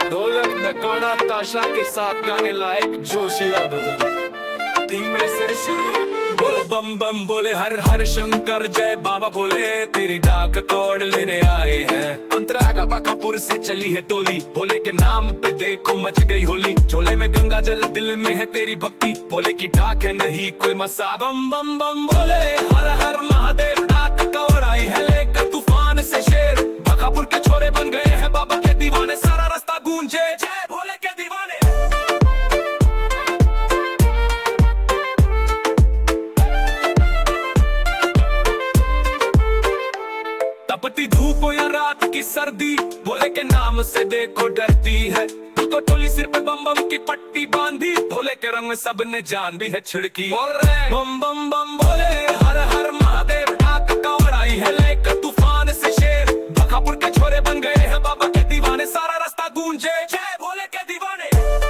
ढोलक नगाड़ा ताशा के साथ गाने लायक जोशीला बदल। तीन में से शुरू बोल बम बम बोले हर हर शंकर जय बाबा बोले तेरी डाक तोड़ लेने आए हैं। अंतरागा बाकापुर से चली है टोली बोले के नाम पे देखो मच गई होली। झोले में गंगा जल दिल में है तेरी भक्ति बोले की डाक है नहीं कोई मसा। बम बम बम बोले हर हर महादेव डाक तोड़ आई है लेकर तूफान से शेर। बाकापुर के छोरे बन गए हैं बाबा के दीवाने सारा रास्ता गूंजे जय भोले के दीवाने। तपती धूप या रात की सर्दी भोले के नाम से देखो डरती है। तो टोली सिर पे बम बम की पट्टी बांधी भोले के रंग में सबने जान भी है छिड़की। बोल रहे बम बम बम बोले हर हर महादेव डाक तोड़ आई है लेकर तूफान से शेर। बाकापुर के छोरे बन गए हैं बाबा के दीवाने सारा रास्ता गूंजे जय भोले के दीवाने।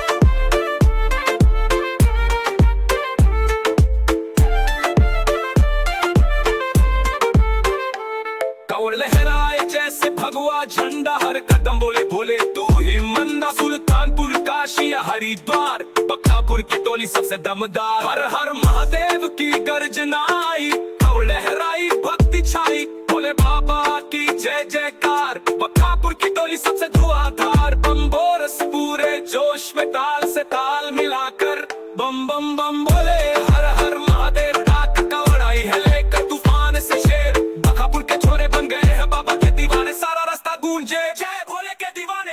कौड़ लहराए जैसे भगवा झंडा हर कदम बोले भोले तू ही मन्ना। सुल्तानपुर काशी या हरिद्वार बाकापुर की टोली सबसे दमदार। हर हर महादेव की गर्जना आई कौड़ लहराई भक्ति छाई भोले बाबा की जय जयकार। बाकापुर की टोली सबसे धुआंधार बम बोरस पूरे जोश में ताल से ताल मिलाकर बम बम बम बोले हर हर महादेव डाक तोड़ आई है लेकर तूफान से शेर। बाकापुर के छोरे बन गए हैं बाबा के दीवाने सारा रास्ता गूंजे जय भोले के दीवाने।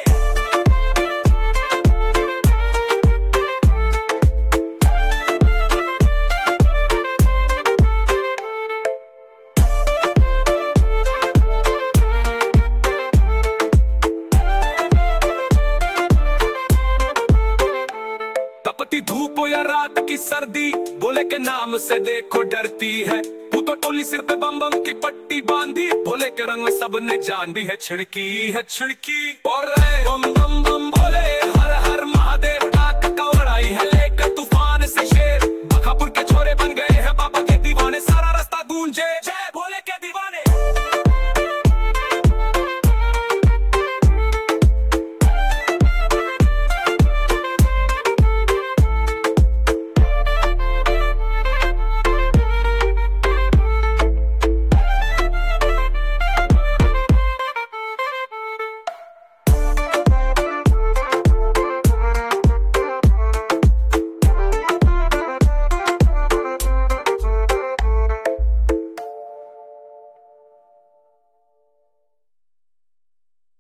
तपती धूप या रात की सर्दी भोले के नाम से देखो डरती है। तू तो टोली सिर पे बम बम की पट्टी बांधी भोले के रंग में सबने जान भी है छिड़की और बम बम बम